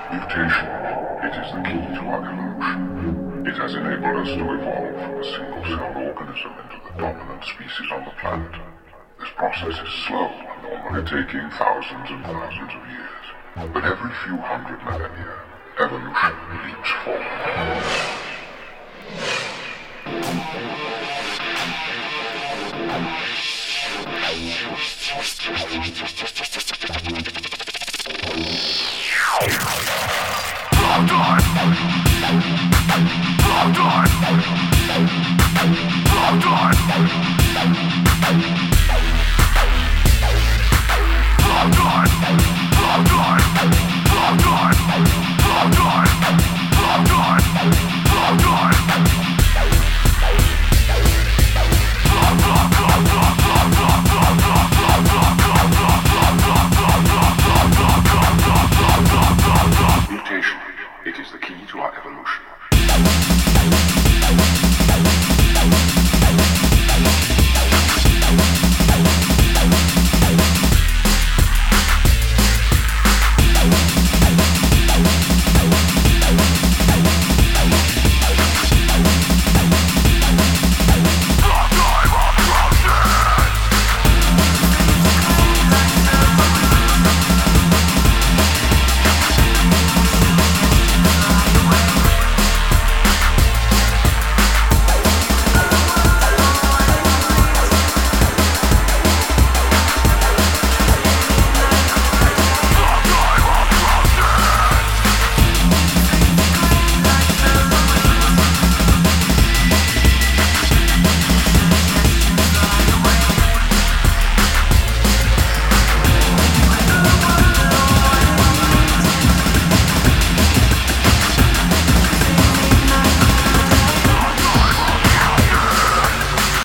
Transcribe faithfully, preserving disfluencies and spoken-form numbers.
Mutation. It is the key to our evolution. It has enabled us to evolve from a single-celled organism into the dominant species on the planet. This process is slow, normally taking thousands and thousands of years. But every few hundred millennia, evolution leaps forward. Blood, blood, blood, blood, blood, blood.